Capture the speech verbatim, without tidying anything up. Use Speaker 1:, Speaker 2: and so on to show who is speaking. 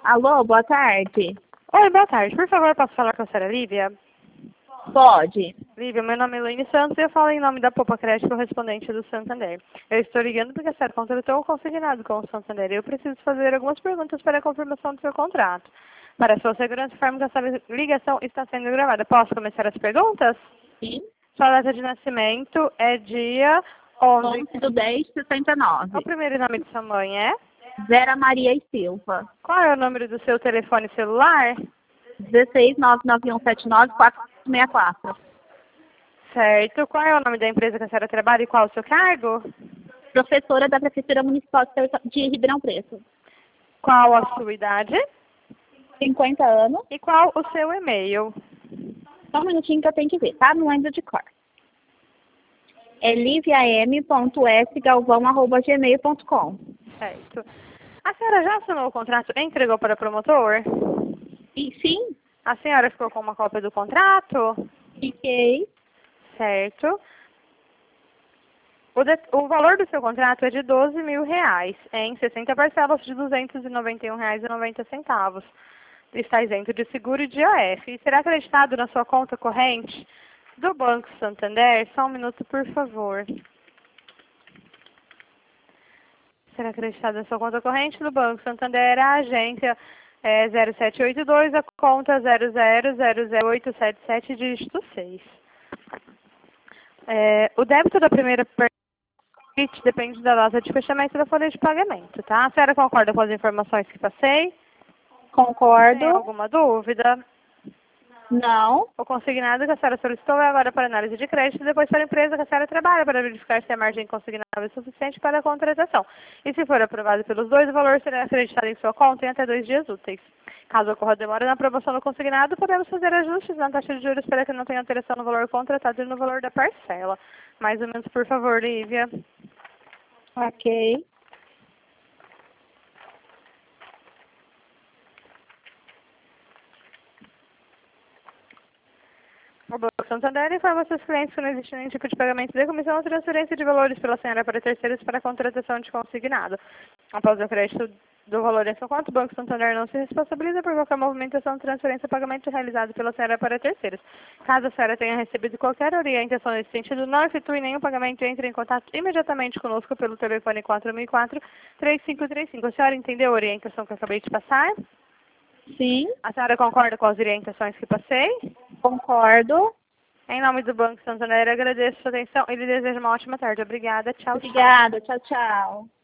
Speaker 1: Alô, boa tarde.
Speaker 2: Oi, boa tarde. Por favor, posso falar com a senhora Lívia?
Speaker 1: Pode.
Speaker 2: Lívia, meu nome é Elaine Santos e eu falo em nome da Poupa Crédito correspondente do Santander. Eu estou ligando porque a senhora contratou um consignado com o Santander e eu preciso fazer algumas perguntas para a confirmação do seu contrato. Para sua segurança, informo que essa ligação está sendo gravada. Posso começar as perguntas?
Speaker 1: Sim.
Speaker 2: Sua data de nascimento é dia onze.
Speaker 1: onze do dez de sessenta e nove.
Speaker 2: O primeiro nome de sua mãe é?
Speaker 1: Vera Maria e Silva.
Speaker 2: Qual é o número do seu telefone celular?
Speaker 1: dezesseis nove nove um sete nove quatro seis quatro.
Speaker 2: Certo. Qual é o nome da empresa que a senhora trabalha e qual o seu cargo?
Speaker 1: Professora da Prefeitura Municipal de Ribeirão Preto.
Speaker 2: Qual a sua idade?
Speaker 1: cinquenta anos.
Speaker 2: E qual o seu e-mail?
Speaker 1: Só um minutinho que eu tenho que ver, tá? Não lembro de cor. É liviam ponto s galvão arroba gmail ponto com.
Speaker 2: Certo. A senhora já assinou o contrato e entregou para o promotor?
Speaker 1: E sim,
Speaker 2: A senhora ficou com uma cópia do contrato?
Speaker 1: fiquei.
Speaker 2: Certo. O, de, o valor do seu contrato é de doze mil reais, em sessenta parcelas de duzentos e noventa e um reais e noventa centavos. Está isento de seguro e de I O F. E será acreditado na sua conta corrente do Banco Santander? Só um minuto, por favor. Será acreditado na sua conta corrente do Banco Santander, a agência é zero sete oito dois, a conta zero zero zero zero oito sete sete, dígito seis. É, o débito da primeira parte depende da data de fechamento da folha de pagamento, tá? A senhora concorda com as informações que passei?
Speaker 1: Concordo.
Speaker 2: Tem alguma dúvida?
Speaker 1: Não.
Speaker 2: O consignado que a senhora solicitou é agora para análise de crédito e depois para a empresa que a senhora trabalha para verificar se a margem consignável é suficiente para a contratação. E se for aprovado pelos dois, o valor será acreditado em sua conta em até dois dias úteis. Caso ocorra demora na aprovação do consignado, podemos fazer ajustes na taxa de juros para que não tenha alteração no valor contratado e no valor da parcela. Mais ou menos, por favor, Lívia.
Speaker 1: Ok.
Speaker 2: O Banco Santander informa seus clientes que não existe nenhum tipo de pagamento de comissão ou transferência de valores pela senhora para terceiros para a contratação de consignado. Após o crédito do valor em sua conta, o Banco Santander não se responsabiliza por qualquer movimentação, transferência ou pagamento realizado pela senhora para terceiros. Caso a senhora tenha recebido qualquer orientação nesse sentido, não efetue nenhum pagamento e entre em contato imediatamente conosco pelo telefone quatro mil e quatro, três cinco três cinco. A senhora entendeu a orientação que eu acabei de passar?
Speaker 1: Sim.
Speaker 2: A senhora concorda com as orientações que passei?
Speaker 1: Concordo.
Speaker 2: Em nome do Banco Santander, agradeço a sua atenção e lhe desejo uma ótima tarde. Obrigada. Tchau, tchau.
Speaker 1: Obrigada. Tchau, tchau.